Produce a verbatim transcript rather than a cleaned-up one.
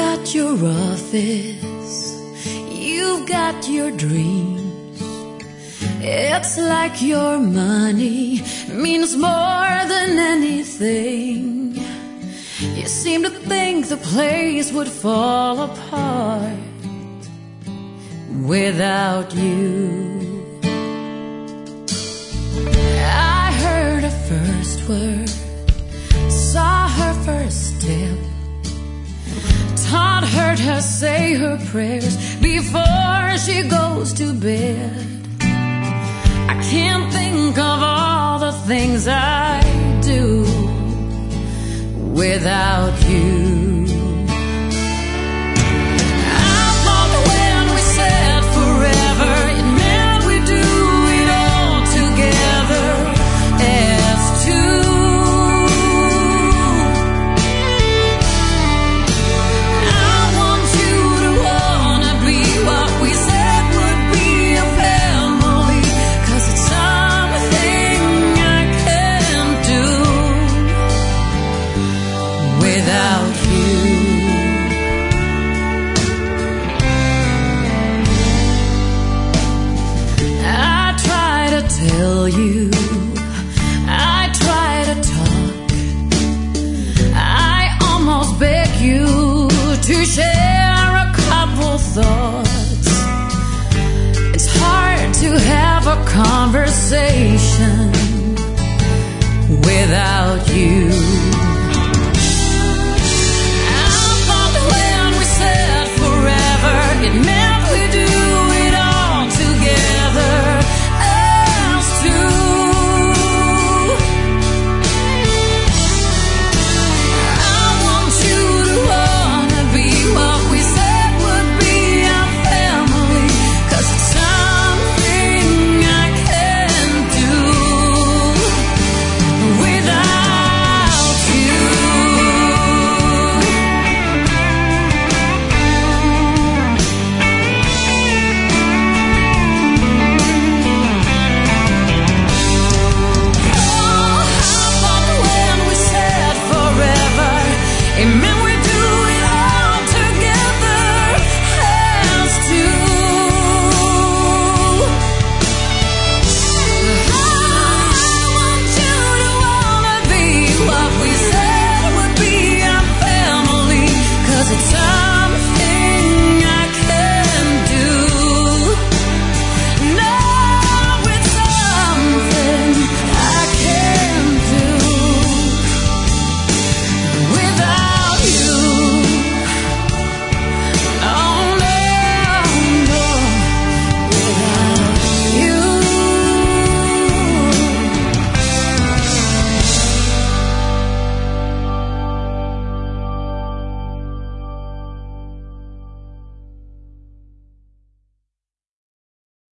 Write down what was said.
got your office, you've got your dreams. It's like your money means more than anything. You seem to think the place would fall apart without you. I heard her first word, saw her first step, taught her to say her prayers before she goes to bed. I can't think of all the things I do without you. I thought when we said forever, it meant we do it all together as two. I want you to wanna be what we said would be a family, 'cause it's something I can't do without you. I try to tell you, I try to talk, I almost beg you to share a couple thoughts. It's hard to have a conversation without you.